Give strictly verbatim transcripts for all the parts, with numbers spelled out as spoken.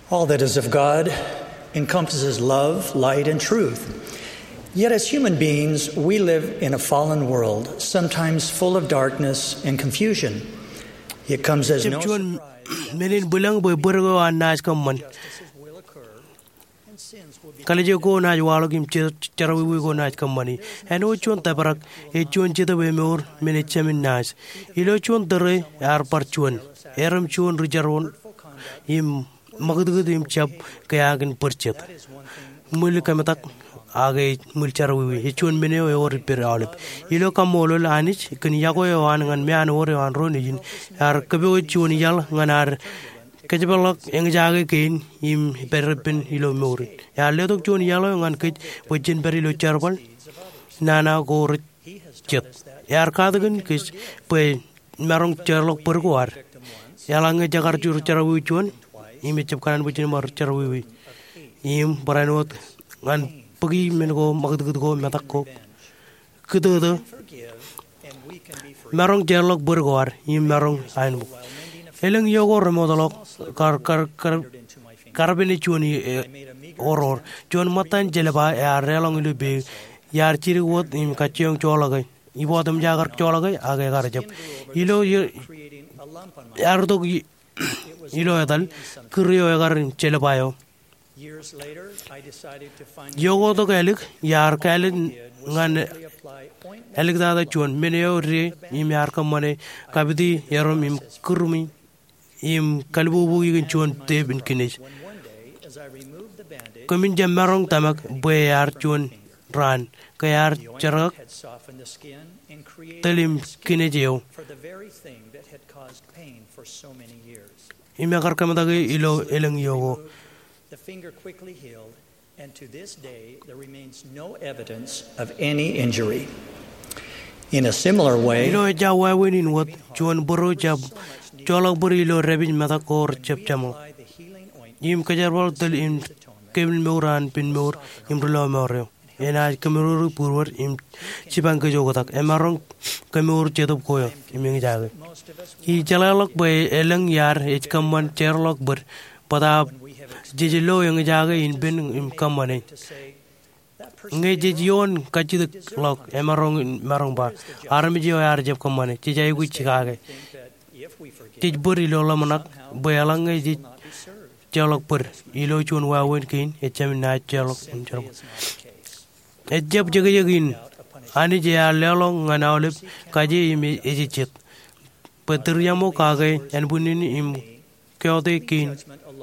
All that is of God encompasses love, light, and truth. Yet as human beings, we live in a fallen world, sometimes full of darkness and confusion. It comes as no surprise Menin bulang boy burgo an nas kamman. Kalaje ko na jwalo kim charawi ko na kammani. Eno chon tabarak e chon chita we mor mene chamin nas. Ilo chon dare ar parchuan. Eram chon rijaron im magdugud im chap kayagin purchet. Mul kamatak आगे मुल्चर हुई हिचुन में ने और repair आलिप ये लोग कम मोलो लानिच कन्या को ये वान गन में आने और वान रो निजिन यार कभी वो चुन याल गनार कच्चे बल्लक एंग जागे केन इम पेरपिन ये लोग मोरी यार ले तो चुन यालो गन कच वजन पर ये लोग चारपन नाना गोर चत यार कादगन किस पे मरंग चारलोक पर गुआर यालांगे जगार चुर चारवी चुन इम चपकान वजन मर चारवी इम बरानोत गन पगी मेरे को मगदगद को मैं तक को किधर तो मरंग जेलोक बरगवार ये मरंग आइन बुक एलंग योगो रेमोडलोक कर कर कर कर बिनी चुनी और और चुन मतन जेलबा यार रेलोंग इलु बे यार चिरी वोट इम कच्चियों चोला गए ये वोट हम जाकर चोला गए आगे कर जब इलो ये यार तो इलो है दल करियो अगर चेलबायो योगो तो कैलिक यार कैलिक गन एलिक दादा चुन मैंने और रे इम यार कम मने कभी यारों इम कुरुमी इम कल्बू बुगी गन चुन तेब इनकिनेज कमिन जम्मरों तमक बे यार चुन रान का यार चरक तलिम किनेज यो इम अगर कम तक इलो एलंग योगो The finger quickly healed, and to this day there remains no evidence of any injury. In a similar way, ilo jawa wenin wat chuan boro jab cholok buri ilo rebin mata kor chep chamo im kajarwal tel im kevin moran pin mor im rulo moryo ena kamuru purwar im chibang ke jogotak emarong kamur chetop koyo im jage hi jalalok bay eleng yar h kamman cherlok ber pada jijilo yang jaga in ben im kamane nge jijion kachid lok emarong marong ba armi jo yar jeb kamane jijay gu chikage tijburi lo lamanak boyalang nge ji jalok per ilo chun wa wen kin echem na jalok chalo ejeb jege jegin ani je alelo nganawlep kaji im ejichet petriamo kage en bunin im kyote kin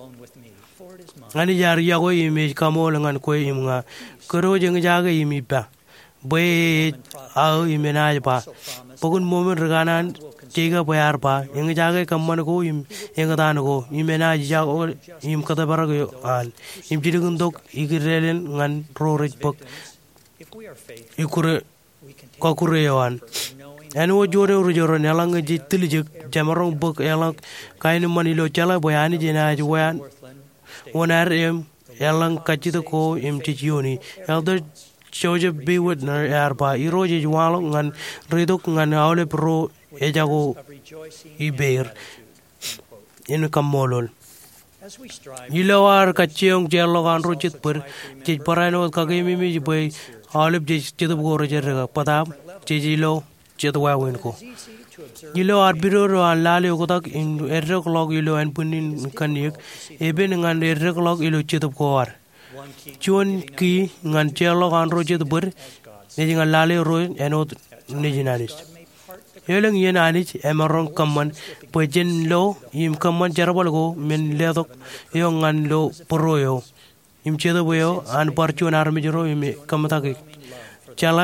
ani jar yago image kamo langan ko imnga koro jeng jaga imipa boy au imena pa pogun momen raganan chega bayar pa eng jaga kamman ko im eng dan ko imena jago im kata barago al im jidugun dok igirelen ngan rorej pok ikure kokure yawan anu jore uru jore nalang ji tilijek jamarong bok elak kain manilo chala boyani jena jwan Onar em elang kachito ko em chichioni elder choje be with nar arba iroje jwalo ngan redok ngan awle pro ejago iber in kamolol yilawar kachiong jelo gan rochit per chij parano kage mimi boy awle chito go rojer pada chijilo chetwa wen ko yilo arbiro lale ogotak in errek log yilo en punin kanik eben ngan errek log yilo chetup koar chuan ki ngan chelo gan ro chet bur ne ngan lale ro enot nijinanis yeleng yen anich emarong kamman pojen lo im kamman jarabal go men ledok yo ngan lo poroyo im chedo boyo an parchuan armi joro im kamata ke chala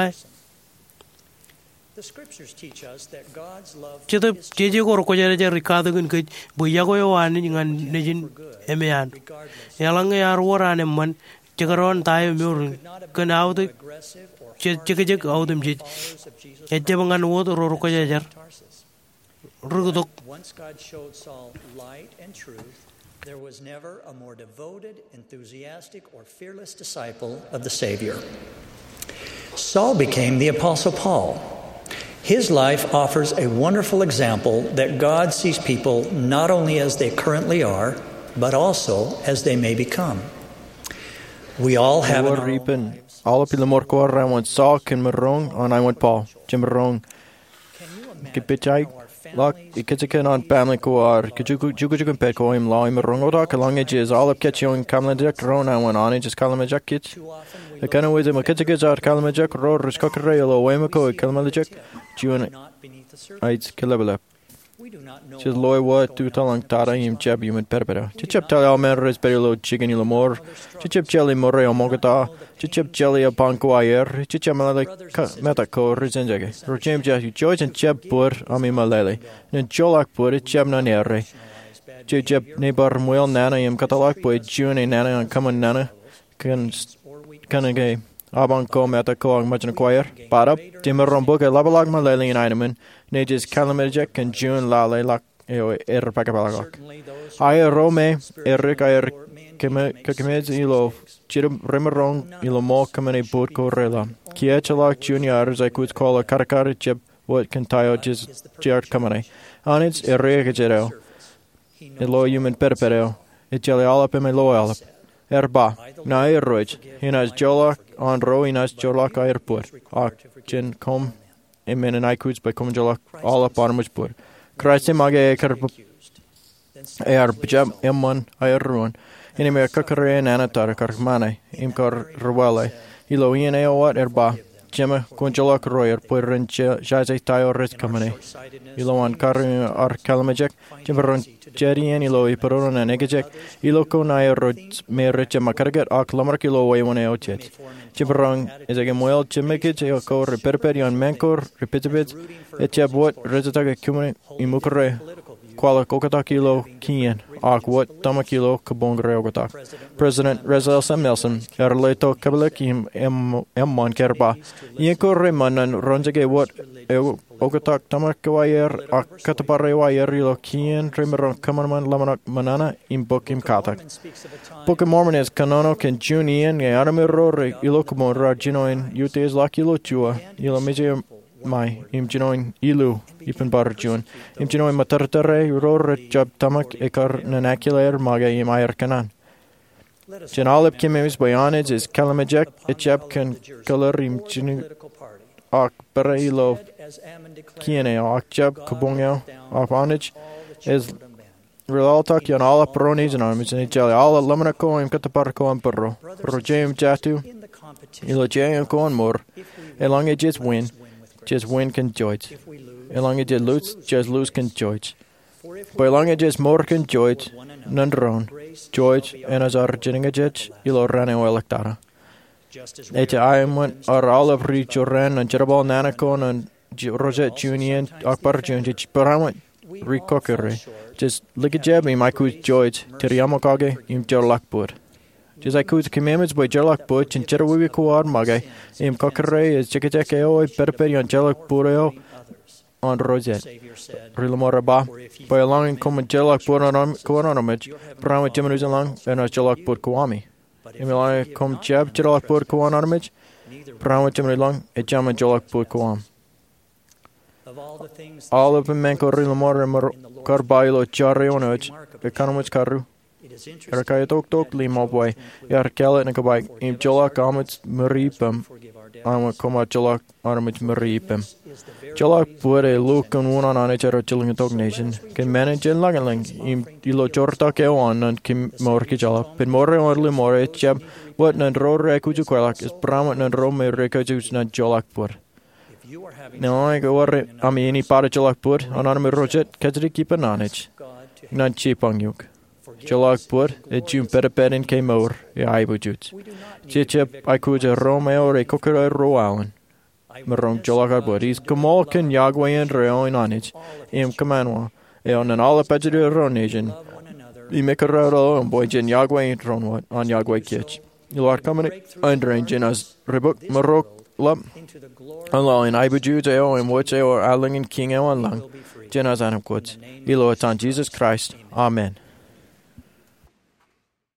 the scriptures teach us that God's love Chito jeje ko ko jere jere kadu gun ke boya ko yo an ngan nejin emean yalang yar warane man chagaron tay mur kan awde chege jeg awdum jej ejje bangan wod ro ro ko jejer rugudok once God showed Saul light and truth, there was never a more devoted, enthusiastic or fearless disciple of the Savior. Saul became the Apostle Paul. His life offers a wonderful example that God sees people not only as they currently are, but also as they may become. We all have in our own lives. Alle pilamor kor I want sock and marong on I want Paul. Jim marong. Kipichai. Lock ikitzikan on family koar. Kijuku juku pet ko him law him marong oda kalong edges all up catch you in kamlanjak ron I want on it just kalamajak kitch. The kind of way the makitzikas are kalamajak road riskokarail wemako kalamajak. June Aids kilabala. Just loy what to talang tara him chab human perpera. Chichip tell all men is very low chicken il more. Chichip jelly more o mogata. Chichip jelly upon choir. Chichip malay metaco resenjage. Rojam jas George and cheb pur ami malele. And jolak pur it cheb na nere. Chichip neighbor muel nana im catalog boy June and nana and common nana. Can can a gay. Abanko metaco much in choir. Parap. Timmer rombook a labalag malele in Idaman. Nages Calamajek and June Lale Lak Er Pacapalak. I Rome, Eric, I Kakimeds Ilo, Chirum Remerong, Ilo Mo Kamane Boat Corella. Kiachalak Junior, as I could call a Karakari Chip, what can tie out his Jart Kamane. On its Ericajero, Elo human perpereo, it jelly all up in my low alp. Erba, Nair Roach, Hinas Jolak, on Ro, Hinas Jolak Airport, Ak Jin Com. Amen and I could by Comjolak all up on much poor. Christ him again, Air Pijam, M one, Air Ruin. In a Kakare and Anatar, Karmane, Imkar Ruale, Ilo Ian Aoat Erba, Gemma, Conjolak Royer, Purin Jazzy Tayo Red Company. Ilo on Karin or Kalamajek, Jimberon Jerry and Ilo, Iperon and Egajek, Iloko Naya Roads, Merich and Makargat, Aklamarkilo way one Aochet. Jimberong is a Gamuel, Chimikich, Oko, Reperperion, Mancor, Repetibit, Etchabot, Resataga Cumin, Imukare, Kuala Kokatakilo, Kian, Akwat, Tamakilo, Kabongre Ogotak. President Rezel Sam Nelson, Erleto Kabalakim, M one Kerba, Yanko Reman and Ronjage what Ogotak Tamakawayer, Akatapare Wayer, Kian, Tremeron, Kamaman, Lamanak, Manana, Imbokim Katak. Book of Mormon is Kanono, Ken Junian, Aramiro, Ilokumora, Ginoin, Utes Lakilo Chua, Ilomizia. My im genoin ilu ipen bar jun im genoin matartare ror job tamak ekar nanacular maga im air kanan genalip kimemis bayanage is kalamajek echab kan color im genu ak parailo kiene ak jab kubongyo ak anage is relaltak yan all apronage and arms and jali all lamanako im kataparko am perro rojem jatu ilo jam kon more along edges win just win can George. Along it just lose, just lose can George. But along it just more can George, none wrong. George and as our jenning judge, ilo ran away electara. Each I am one or all of reach or ran and Jerabal Nanacon and Rosette Junior, Akbar Junior, Paramount, recockery. Just look at Jabby, my coach George, Teriamokage, im Jorlakpur. Just I could commandments by Jelak Butch and Cherawee Kuar Magay, im Cockere is Chickateko, Perperi and Jelak Pureo on Rosette. Rilamoraba, by allowing common Jelak Pur on Koronamage, Brahma Jiminus along, and a Jelak Pur Kuami. Emilai come Jab Jelak Pur Kuanamage, Brahma Jimin long, a Jama Jelak Pur Kuam. All of them Manco Rilamor Carbailo Charionage, Economist Caru. Erkai tok tok limo boy. Yar kelle en kabay. Im jolak amets meripem. Ama koma jolak armets meripem. Jolak pure look on one on each other chilling tok nation. Can manage in langaling. Im ilo jorta ke on and kim morki jolak. Pin more or limore chab. What nan ro rekuju kwalak is bramat nan ro me rekuju na jolak pur. Now I go worry. I mean any part of jolak pur on army rojet. Kajri keep an onage. Not cheap on yuk. Jolak pur, et jum perperin came over, e I would jut. Chichip, I could a Romeo or a cooker rowan. Marong Jolak pur, is Kamalkin, Yagway and Reo in onage, im Kamanwa, e on an all apagity ronation. We make a road on boy Jen Yagway and Ronwat on Yagway kitch. You are coming under engine as Ribuk Marok Lup. Allowing I would jut eo and watch eo or Alling and King eo and Lung. Jen as Anam quotes. Elo on Jesus Christ. Amen.